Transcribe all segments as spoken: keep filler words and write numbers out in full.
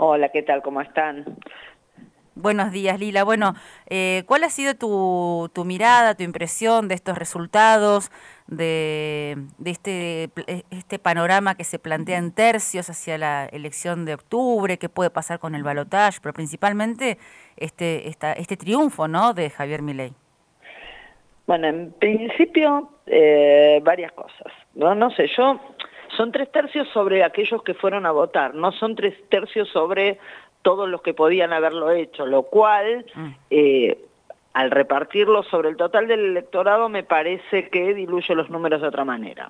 Hola, ¿qué tal? ¿Cómo están? Buenos días, Lila. Bueno, eh, ¿cuál ha sido tu, tu mirada, tu impresión de estos resultados, de, de este, pl- este panorama que se plantea en tercios hacia la elección de octubre? ¿Qué puede pasar con el balotaje? Pero principalmente este, esta, este triunfo, ¿no?, de Javier Milei. Bueno, en principio, eh, varias cosas. No, no sé, yo, son tres tercios sobre aquellos que fueron a votar, no son tres tercios sobre todos los que podían haberlo hecho, lo cual, Mm. eh, al repartirlo sobre el total del electorado, me parece que diluye los números de otra manera.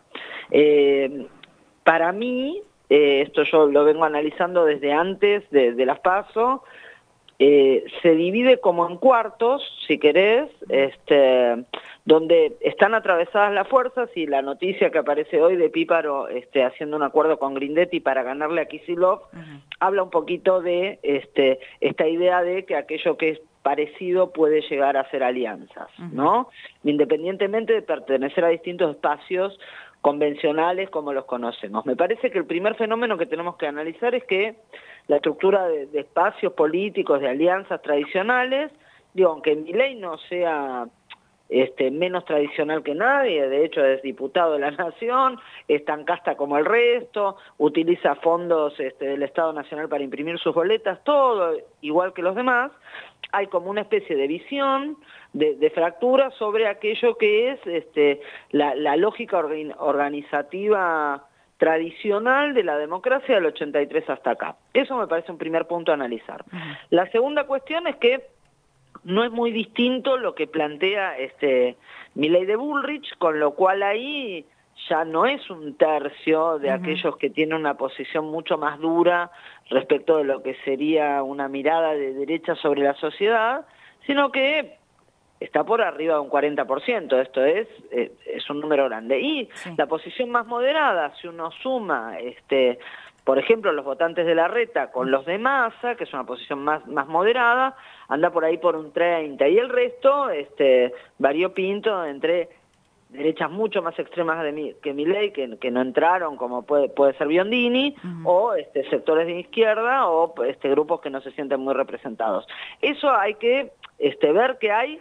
Eh, para mí, eh, esto yo lo vengo analizando desde antes de, de las PASO. Eh, se divide como en cuartos, si querés, este, donde están atravesadas las fuerzas, y la noticia que aparece hoy de Píparo este, haciendo un acuerdo con Grindetti para ganarle a Kicillof, Ujú. habla un poquito de este, esta idea de que aquello que es parecido puede llegar a ser alianzas, Ujú. ¿no? Independientemente de pertenecer a distintos espacios convencionales como los conocemos. Me parece que el primer fenómeno que tenemos que analizar es que la estructura de, de espacios políticos, de alianzas tradicionales, digo, aunque Milei no sea este, menos tradicional que nadie, de hecho es diputado de la Nación, es tan casta como el resto, utiliza fondos este, del Estado Nacional para imprimir sus boletas, todo igual que los demás, hay como una especie de visión, de, de fractura sobre aquello que es este, la, la lógica organ, organizativa tradicional de la democracia del ochenta y tres hasta acá. Eso me parece un primer punto a analizar. Ujú. La segunda cuestión es que no es muy distinto lo que plantea este Milei de Bullrich, con lo cual ahí ya no es un tercio de Ujú. aquellos que tienen una posición mucho más dura respecto de lo que sería una mirada de derecha sobre la sociedad, sino que está por arriba de un cuarenta por ciento, esto es, eh, es un número grande. Y Sí. la posición más moderada, si uno suma, este, por ejemplo, los votantes de Larreta con los de Massa, que es una posición más, más moderada, anda por ahí por un treinta, y el resto este, variopinto entre derechas mucho más extremas de mi, que Milei, que, que no entraron, como puede, puede ser Biondini, Ujú. o este, sectores de izquierda, o este, grupos que no se sienten muy representados. Eso hay que este, ver que hay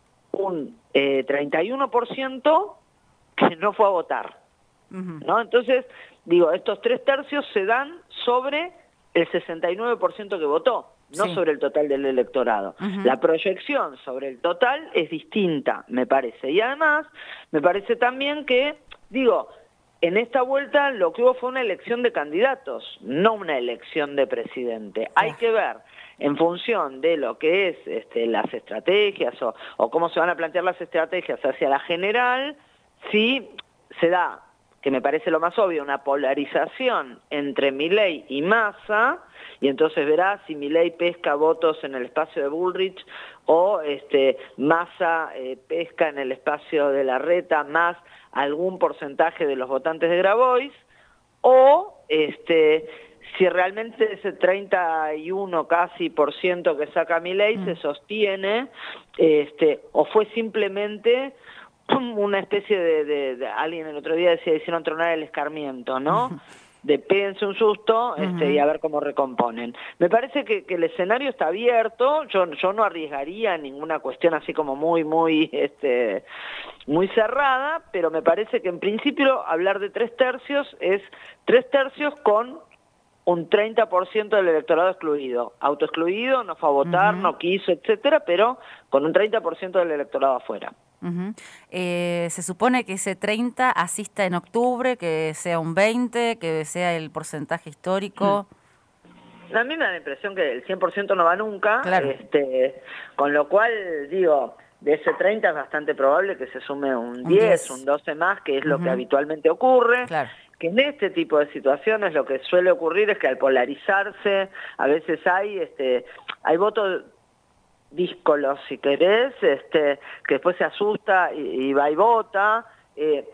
un eh, treinta y uno por ciento que no fue a votar, Ujú. ¿no? Entonces, digo, estos tres tercios se dan sobre el sesenta y nueve por ciento que votó, no Sí. sobre el total del electorado. Ujú. La proyección sobre el total es distinta, me parece. Y además, me parece también que, digo, en esta vuelta lo que hubo fue una elección de candidatos, no una elección de presidente. Hay Claro. que ver, en función de lo que es este, las estrategias o, o cómo se van a plantear las estrategias hacia la general, si se da, que me parece lo más obvio, una polarización entre Milei y Massa, y entonces verá si Milei pesca votos en el espacio de Bullrich o este, Massa eh, pesca en el espacio de Larreta más algún porcentaje de los votantes de Grabois, o este, si realmente ese treinta y uno casi por ciento que saca Milei se Mm. sostiene, este, o fue simplemente una especie de, de, de, alguien el otro día decía, hicieron tronar el escarmiento, ¿no? De péguense un susto este, y Ujú. a ver cómo recomponen. Me parece que, que el escenario está abierto, yo, yo no arriesgaría ninguna cuestión así como muy, muy, este, muy cerrada, pero me parece que en principio hablar de tres tercios es tres tercios con un treinta por ciento del electorado excluido, autoexcluido, no fue a votar, Ujú. no quiso, etcétera, pero con un treinta por ciento del electorado afuera. Ujú. Eh, se supone que ese treinta asista en octubre, que sea un veinte, que sea el porcentaje histórico. A mí me da la impresión que el cien por ciento no va nunca, Claro. este, con lo cual, digo, de ese treinta es bastante probable que se sume un Un diez, un diez. doce más, que es lo que Ujú. habitualmente ocurre, Claro. que en este tipo de situaciones lo que suele ocurrir es que al polarizarse, a veces hay, este, hay votos díscolos, si querés, este, que después se asusta y, y va y vota. Eh,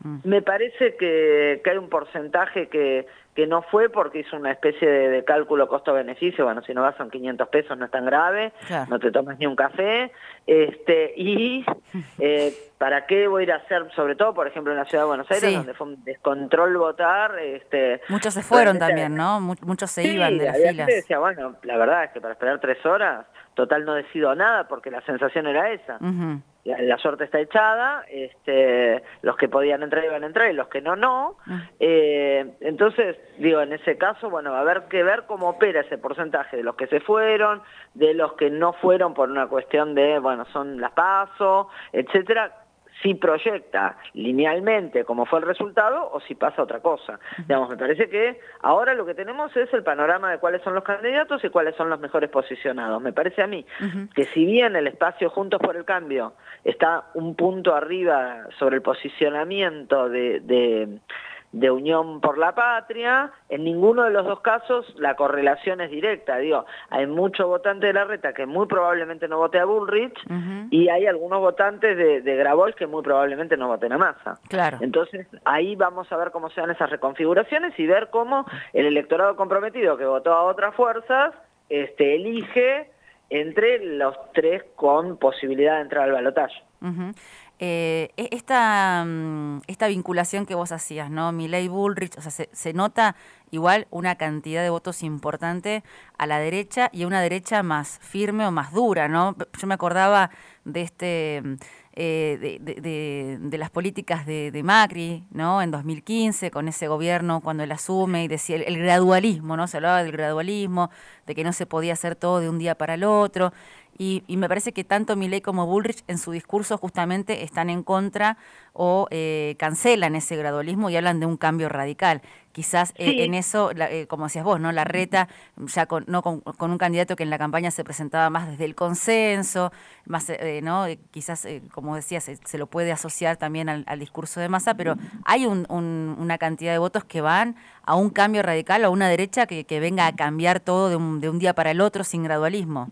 Mm. Me parece que, que hay un porcentaje que, que no fue porque hizo una especie de, de cálculo costo-beneficio. Bueno, si no vas son quinientos pesos, no es tan grave, Claro. no te tomas ni un café. este Y eh, ¿para qué voy a ir a hacer, sobre todo, por ejemplo, en la Ciudad de Buenos Aires, Sí. donde fue un descontrol votar? este Muchos se fueron realmente, también, ¿no? Muchos se sí, iban de las había filas. gente que decía, bueno, la verdad es que para esperar tres horas, total no decido nada, porque la sensación era esa. Uh-huh. La, la suerte está echada, este, los que podían entrar iban a entrar y los que no, no. Uh-huh. eh, entonces, digo, en ese caso, bueno, va a haber que ver cómo opera ese porcentaje de los que se fueron, de los que no fueron por una cuestión de, bueno, son las PASO, etcétera. Si proyecta linealmente cómo fue el resultado o si pasa otra cosa. Uh-huh. Digamos, me parece que ahora lo que tenemos es el panorama de cuáles son los candidatos y cuáles son los mejores posicionados. Me parece a mí uh-huh. que si bien el espacio Juntos por el Cambio está un punto arriba sobre el posicionamiento de... de de Unión por la Patria, en ninguno de los dos casos la correlación es directa. Digo, hay muchos votantes de Larreta que muy probablemente no vote a Bullrich, uh-huh. y hay algunos votantes de, de Grabois que muy probablemente no voten a Massa. Claro. Entonces, ahí vamos a ver cómo se dan esas reconfiguraciones y ver cómo el electorado comprometido que votó a otras fuerzas este, elige entre los tres con posibilidad de entrar al balotaje. Uh-huh. Eh, esta, esta vinculación que vos hacías, ¿no? Milei Bullrich, o sea, se, se nota igual una cantidad de votos importante a la derecha y a una derecha más firme o más dura, ¿no? Yo me acordaba de este eh, de, de, de, de las políticas de, de Macri, ¿no? En dos mil quince, con ese gobierno cuando él asume y decía el, el gradualismo, ¿no? Se hablaba del gradualismo, de que no se podía hacer todo de un día para el otro. Y, y me parece que tanto Milei como Bullrich en su discurso justamente están en contra o eh, cancelan ese gradualismo y hablan de un cambio radical. Quizás eh, sí. en eso, la, eh, como decías vos, ¿no? Larreta, ya con, no con, con un candidato que en la campaña se presentaba más desde el consenso, más, eh, ¿no? Eh, quizás, eh, como decías, se, se lo puede asociar también al, al discurso de Massa, pero hay un, un, una cantidad de votos que van a un cambio radical, a una derecha que, que venga a cambiar todo de un, de un día para el otro sin gradualismo.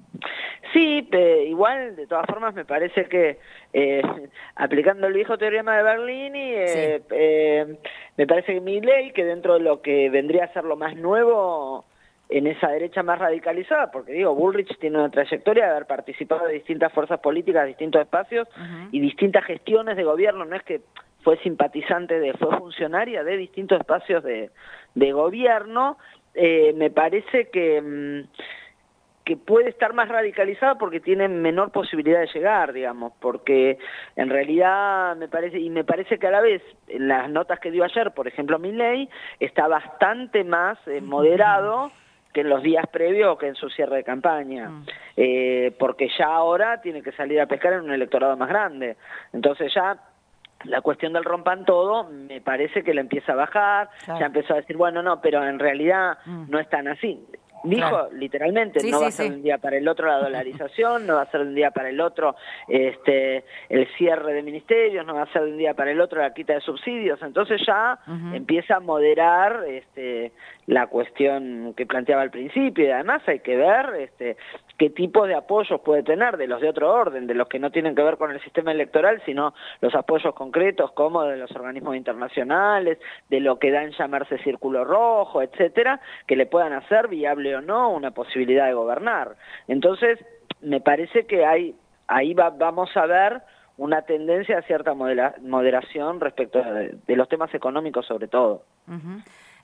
Sí, pero igual, de todas formas, me parece que eh, aplicando el viejo teorema de Berlini, eh, sí. eh, me parece que Milei, que dentro de lo que vendría a ser lo más nuevo en esa derecha más radicalizada, porque digo, Bullrich tiene una trayectoria de haber participado de distintas fuerzas políticas, distintos espacios uh-huh. y distintas gestiones de gobierno, no es que fue simpatizante de, fue funcionaria de distintos espacios de, de gobierno. Eh, me parece que... Mmm, que puede estar más radicalizada porque tiene menor posibilidad de llegar, digamos, porque en realidad me parece, y me parece que a la vez, en las notas que dio ayer, por ejemplo, Milei, está bastante más eh, moderado que en los días previos o que en su cierre de campaña, mm. eh, porque ya ahora tiene que salir a pescar en un electorado más grande, entonces ya... La cuestión del rompan todo me parece que le empieza a bajar, claro. Ya empezó a decir, bueno, no, pero en realidad mm. no es tan así. Dijo claro. literalmente, sí, no sí, va a ser sí. de un día para el otro la dolarización, no va a ser de un día para el otro este el cierre de ministerios, no va a ser de un día para el otro la quita de subsidios, entonces ya uh-huh. empieza a moderar este la cuestión que planteaba al principio y además hay que ver este qué tipo de apoyos puede tener de los de otro orden, de los que no tienen que ver con el sistema electoral, sino los apoyos concretos como de los organismos internacionales, de lo que da en llamarse Círculo Rojo, etcétera, que le puedan hacer viable o no una posibilidad de gobernar. Entonces, me parece que hay, ahí va, vamos a ver una tendencia a cierta modera, moderación respecto de, de los temas económicos sobre todo. Uh-huh.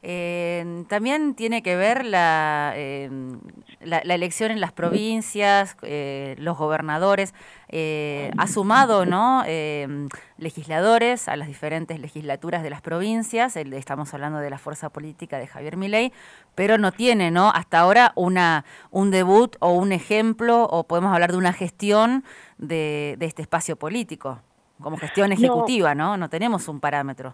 Eh, también tiene que ver la, eh, la, la elección en las provincias, eh, los gobernadores, eh, ha sumado, ¿no? eh, legisladores a las diferentes legislaturas de las provincias, el, estamos hablando de la fuerza política de Javier Milei, pero no tiene, ¿no? Hasta ahora una un debut o un ejemplo, o podemos hablar de una gestión de, de este espacio político, como gestión ejecutiva, ¿no? No, no tenemos un parámetro.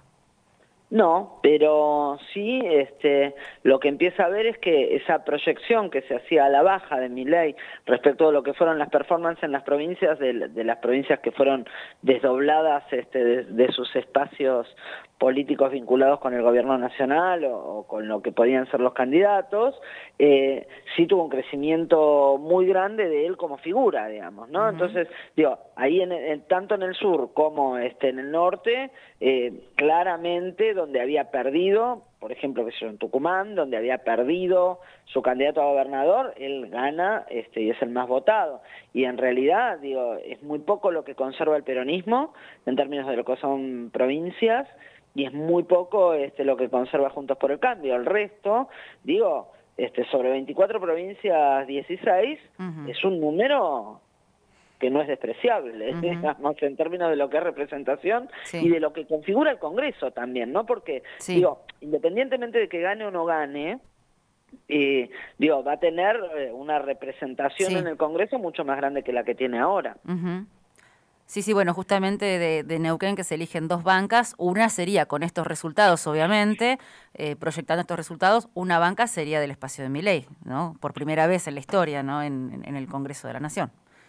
No, pero sí, este, lo que empieza a ver es que esa proyección que se hacía a la baja de Milei respecto a lo que fueron las performances en las provincias, de, de las provincias que fueron desdobladas este, de, de sus espacios políticos vinculados con el gobierno nacional o, o con lo que podían ser los candidatos, eh, sí tuvo un crecimiento muy grande de él como figura, digamos, ¿no? Uh-huh. Entonces, digo, ahí en, en, tanto en el sur como este, en el norte, eh, claramente donde había perdido, por ejemplo, que es en Tucumán, donde había perdido su candidato a gobernador, él gana este, y es el más votado. Y en realidad, digo, es muy poco lo que conserva el peronismo en términos de lo que son provincias, y es muy poco este, lo que conserva Juntos por el Cambio. El resto, digo, este, sobre veinticuatro provincias, dieciséis, uh-huh. es un número que no es despreciable, uh-huh. digamos, en términos de lo que es representación sí. y de lo que configura el Congreso también, ¿no? Porque, sí. digo, independientemente de que gane o no gane, eh, digo, va a tener eh, una representación sí. en el Congreso mucho más grande que la que tiene ahora. Uh-huh. Sí, sí, bueno, justamente de, de Neuquén que se eligen dos bancas, una sería con estos resultados, obviamente, eh, proyectando estos resultados, una banca sería del espacio de Milei, ¿no? Por primera vez en la historia, ¿no? En, en el Congreso de la Nación.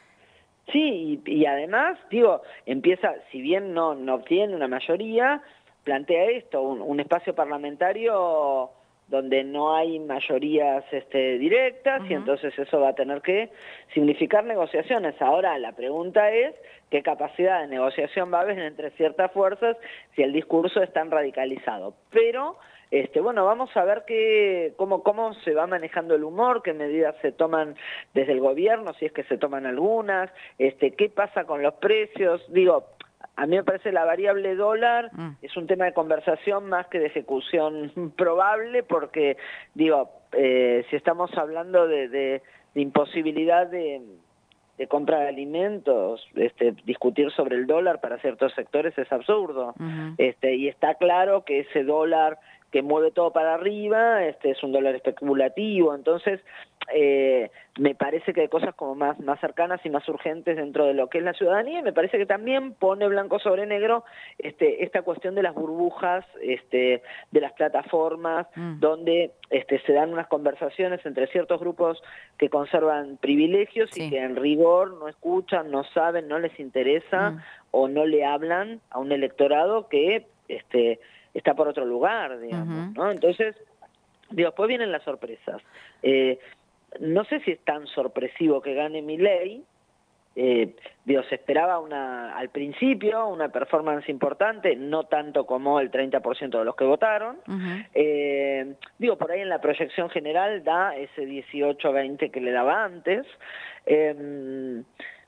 Sí, y, y además, digo, empieza, si bien no, no obtiene una mayoría, plantea esto, un, un espacio parlamentario donde no hay mayorías este, directas, uh-huh. y entonces eso va a tener que significar negociaciones. Ahora la pregunta es qué capacidad de negociación va a haber entre ciertas fuerzas si el discurso es tan radicalizado. Pero, este, bueno, vamos a ver qué, cómo, cómo se va manejando el humor, qué medidas se toman desde el gobierno, si es que se toman algunas, este, qué pasa con los precios, digo... A mí me parece la variable dólar mm. es un tema de conversación más que de ejecución probable, porque, digo, eh, si estamos hablando de, de, de imposibilidad de, de compra de alimentos, este, discutir sobre el dólar para ciertos sectores es absurdo. Uh-huh. este, y está claro que ese dólar que mueve todo para arriba este, es un dólar especulativo, entonces... Eh, me parece que hay cosas como más, más cercanas y más urgentes dentro de lo que es la ciudadanía, y me parece que también pone blanco sobre negro este, esta cuestión de las burbujas, este, de las plataformas, mm. donde este, se dan unas conversaciones entre ciertos grupos que conservan privilegios sí. y que en rigor no escuchan, no saben, no les interesa mm. o no le hablan a un electorado que este, está por otro lugar, digamos, uh-huh. ¿no? Entonces, digo, después vienen las sorpresas. Eh, No sé si es tan sorpresivo que gane Milei, eh, digo, se esperaba una, al principio una performance importante, no tanto como el treinta por ciento de los que votaron, uh-huh. eh, digo, por ahí en la proyección general da ese dieciocho a veinte que le daba antes, eh,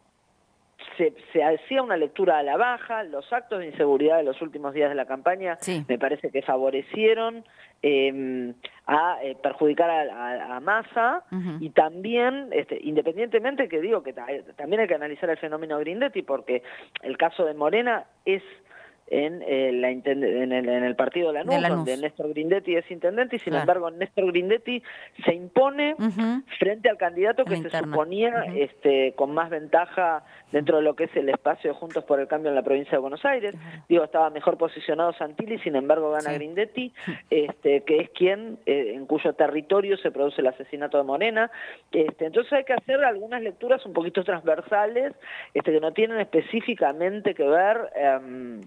Se, se hacía una lectura a la baja, los actos de inseguridad de los últimos días de la campaña sí. me parece que favorecieron eh, a eh, perjudicar a, a, a Massa uh-huh. y también, este, independientemente que digo que ta- también hay que analizar el fenómeno Grindetti, porque el caso de Morena es en, eh, la intend- en, el, en el partido Lanús, de Lanús, donde Néstor Grindetti es intendente, y sin claro. embargo Néstor Grindetti se impone uh-huh. frente al candidato que se suponía uh-huh. este, con más ventaja dentro de lo que es el espacio de Juntos por el Cambio en la provincia de Buenos Aires. Uh-huh. Digo, estaba mejor posicionado Santilli, sin embargo gana sí. Grindetti, este, que es quien, eh, en cuyo territorio se produce el asesinato de Morena. Este, entonces hay que hacer algunas lecturas un poquito transversales, este, que no tienen específicamente que ver... Um,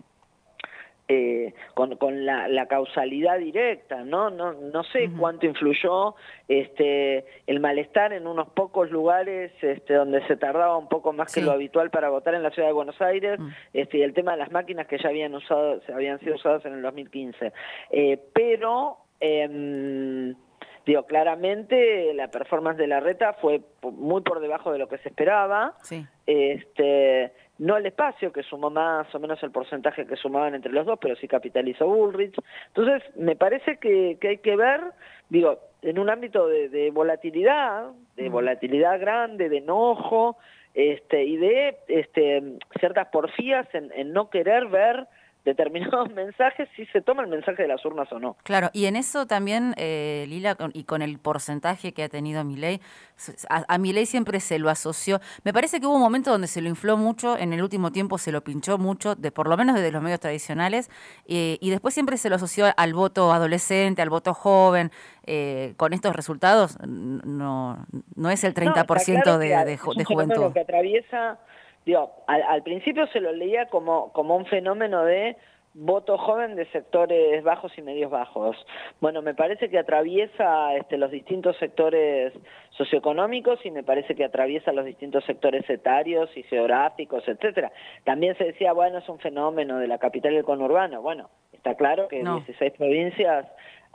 Eh, con, con la, la causalidad directa, ¿no? No, no sé uh-huh. cuánto influyó este, el malestar en unos pocos lugares este, donde se tardaba un poco más sí. que lo habitual para votar en la ciudad de Buenos Aires, uh-huh. este, y el tema de las máquinas que ya habían usado, se habían sido usadas en el dos mil quince. Eh, pero... Eh, Digo, claramente la performance de Larreta fue muy por debajo de lo que se esperaba. Sí. Este, no el espacio, que sumó más o menos el porcentaje que sumaban entre los dos, pero sí capitalizó Bullrich. Entonces, me parece que, que hay que ver, digo, en un ámbito de, de volatilidad, de mm. volatilidad grande, de enojo, este, y de este, ciertas porfías en, en no querer ver determinados mensajes, si se toma el mensaje de las urnas o no. Claro, y en eso también, eh, Lila, con, y con el porcentaje que ha tenido Milei, a, a Milei siempre se lo asoció, me parece que hubo un momento donde se lo infló mucho, en el último tiempo se lo pinchó mucho, de por lo menos desde los medios tradicionales, eh, y después siempre se lo asoció al voto adolescente, al voto joven. Eh, con estos resultados no, no es el treinta por ciento no, claro de, de, de, de juventud. Que atraviesa... Digo, al, al principio se lo leía como, como un fenómeno de voto joven de sectores bajos y medios bajos. Bueno, me parece que atraviesa este, los distintos sectores socioeconómicos y me parece que atraviesa los distintos sectores etarios y geográficos, etcétera. También se decía, bueno, es un fenómeno de la capital y el conurbano. Bueno, está claro que no. dieciséis provincias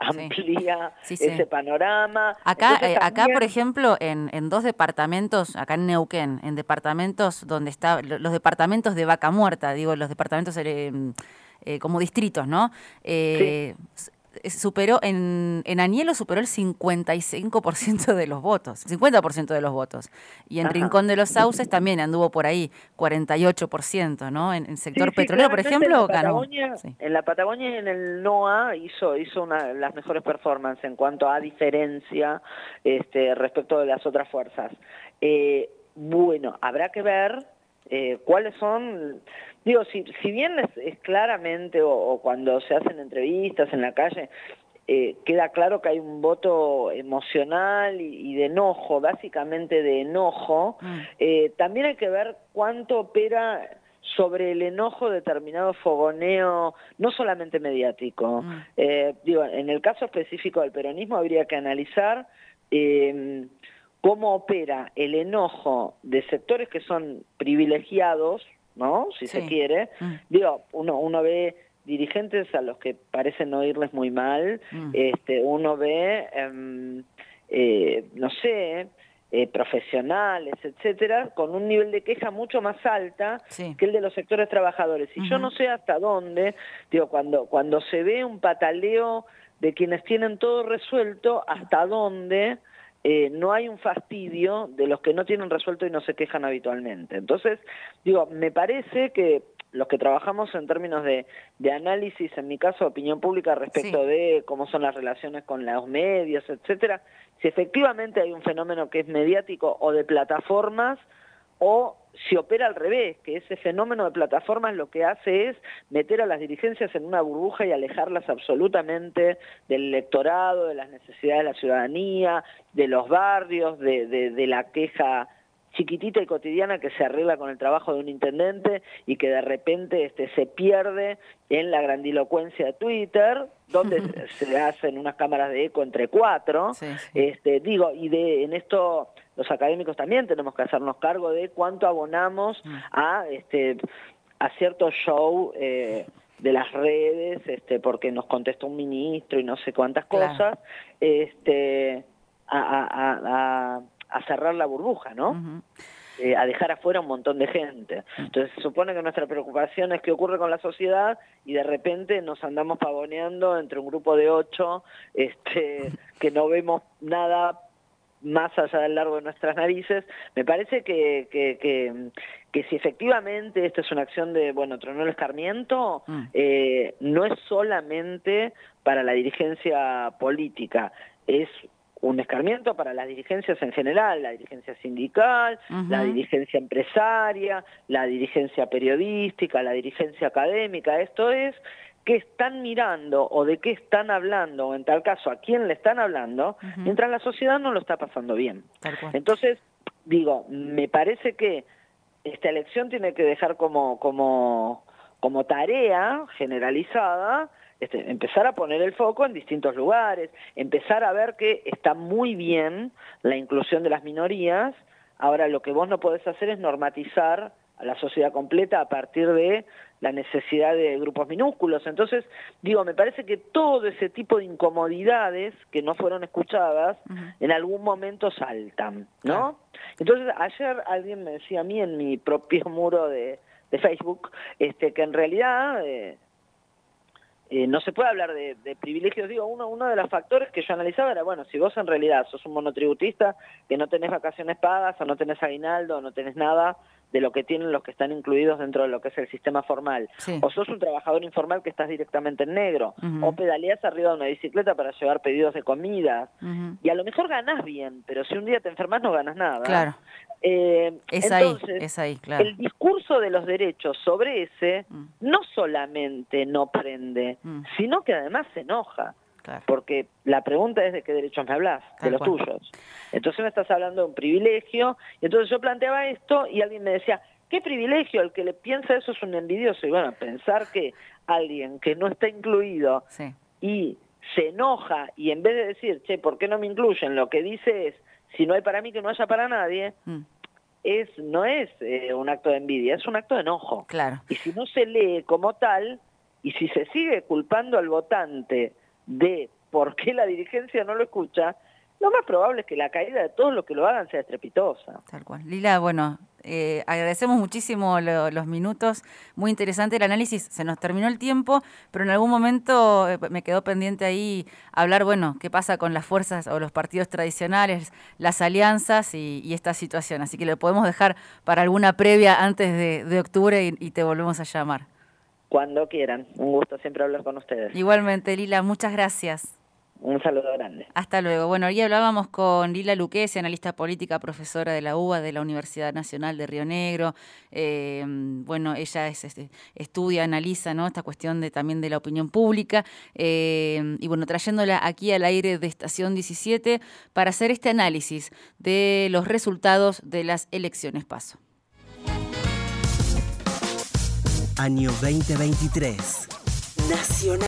amplía sí, sí, ese sí. panorama. Acá, Entonces, eh, también... acá por ejemplo, en, en dos departamentos, acá en Neuquén, en departamentos donde está, los departamentos de Vaca Muerta, digo, los departamentos eh, eh, como distritos, ¿no? Eh, sí. Superó, en, en Anielo superó el cincuenta y cinco por ciento de los votos, cincuenta por ciento de los votos. Y en Ajá. Rincón de los Sauces también anduvo por ahí, cuarenta y ocho por ciento, ¿no? En el sector sí, sí, petrolero, por ejemplo, en la ganó. Patagonia, Sí. En la Patagonia y en el NOA hizo hizo una las mejores performances en cuanto a diferencia este, respecto de las otras fuerzas. Eh, bueno, habrá que ver eh, cuáles son... Digo, si, si bien es, es claramente, o, o cuando se hacen entrevistas en la calle, eh, queda claro que hay un voto emocional y, y de enojo, básicamente de enojo, mm. eh, también hay que ver cuánto opera sobre el enojo determinado fogoneo, no solamente mediático. Mm. Eh, digo, en el caso específico del peronismo habría que analizar eh, cómo opera el enojo de sectores que son privilegiados, ¿no? Si sí. se quiere. Mm. Digo, uno, uno ve dirigentes a los que parecen no irles muy mal, mm. este, uno ve, eh, eh, no sé, eh, profesionales, etcétera, con un nivel de queja mucho más alta sí. que el de los sectores trabajadores. Y uh-huh. yo no sé hasta dónde, digo, cuando, cuando se ve un pataleo de quienes tienen todo resuelto, hasta dónde... Eh, no hay un fastidio de los que no tienen resuelto y no se quejan habitualmente. Entonces, digo, me parece que los que trabajamos en términos de, de análisis, en mi caso, opinión pública respecto sí. de cómo son las relaciones con los medios, etcétera, si efectivamente hay un fenómeno que es mediático o de plataformas, o si opera al revés, que ese fenómeno de plataformas lo que hace es meter a las dirigencias en una burbuja y alejarlas absolutamente del electorado, de las necesidades de la ciudadanía, de los barrios, de, de, de la queja chiquitita y cotidiana que se arregla con el trabajo de un intendente y que de repente este, se pierde en la grandilocuencia de Twitter, donde se hacen unas cámaras de eco entre cuatro. Sí, sí. Este, digo, y de en esto los académicos también tenemos que hacernos cargo de cuánto abonamos a este a cierto show eh, de las redes, este, porque nos contestó un ministro y no sé cuántas cosas, claro. este, a, a, a, a cerrar la burbuja, ¿no? Uh-huh. Eh, a dejar afuera un montón de gente. Entonces se supone que nuestra preocupación es qué ocurre con la sociedad y de repente nos andamos pavoneando entre un grupo de ocho este, que no vemos nada más allá del largo de nuestras narices. Me parece que, que, que, que si efectivamente esta es una acción de, bueno, tronó el escarmiento, mm. eh, no es solamente para la dirigencia política, es un escarmiento para las dirigencias en general, la dirigencia sindical, uh-huh. la dirigencia empresaria, la dirigencia periodística, la dirigencia académica. Esto es qué están mirando o de qué están hablando, o en tal caso a quién le están hablando, uh-huh. mientras la sociedad no lo está pasando bien. Entonces, digo, me parece que esta elección tiene que dejar como, como, como tarea generalizada Este, empezar a poner el foco en distintos lugares, empezar a ver que está muy bien la inclusión de las minorías. Ahora lo que vos no podés hacer es normatizar a la sociedad completa a partir de la necesidad de grupos minúsculos. Entonces, digo, me parece que todo ese tipo de incomodidades que no fueron escuchadas, uh-huh. en algún momento saltan, ¿no? Claro. Entonces, ayer alguien me decía a mí en mi propio muro de, de Facebook, este, que en realidad... Eh, Eh, no se puede hablar de, de privilegios. Digo, uno, uno de los factores que yo analizaba era, bueno, si vos en realidad sos un monotributista, que no tenés vacaciones pagas, o no tenés aguinaldo, o no tenés nada de lo que tienen los que están incluidos dentro de lo que es el sistema formal, sí. o sos un trabajador informal que estás directamente en negro, uh-huh. o pedaleás arriba de una bicicleta para llevar pedidos de comida, uh-huh. y a lo mejor ganás bien, pero si un día te enfermas no ganas nada. Claro. Eh, es entonces, ahí, es ahí, claro. El discurso de los derechos sobre ese mm. no solamente no prende, mm. sino que además se enoja. Claro. Porque la pregunta es de qué derechos me hablas, Tal de los cual. tuyos. Entonces me estás hablando de un privilegio, y entonces yo planteaba esto y alguien me decía, qué privilegio, el que le piensa eso es un envidioso. Y bueno, pensar que alguien que no está incluido sí. y se enoja y en vez de decir, che, ¿por qué no me incluyen? Lo que dice es, si no hay para mí, que no haya para nadie, mm. es no es eh, un acto de envidia, es un acto de enojo. Claro. Y si no se lee como tal, y si se sigue culpando al votante de por qué la dirigencia no lo escucha, lo más probable es que la caída de todos los que lo hagan sea estrepitosa. Tal cual. Lila, bueno, eh, agradecemos muchísimo lo, los minutos, muy interesante el análisis, se nos terminó el tiempo, pero en algún momento eh, me quedó pendiente ahí hablar, bueno, qué pasa con las fuerzas o los partidos tradicionales, las alianzas y, y esta situación, así que lo podemos dejar para alguna previa antes de, de octubre y, y te volvemos a llamar. Cuando quieran, un gusto siempre hablar con ustedes. Igualmente, Lila, muchas gracias. Un saludo grande. Hasta luego. Bueno, hoy hablábamos con Lila Lucchesi, analista política, profesora de la U B A de la Universidad Nacional de Río Negro. Eh, bueno, ella es, este, estudia, analiza, ¿no?, esta cuestión de también de la opinión pública. Eh, y bueno, trayéndola aquí al aire de Estación diecisiete para hacer este análisis de los resultados de las elecciones PASO. Año veinte veintitrés. Nacional.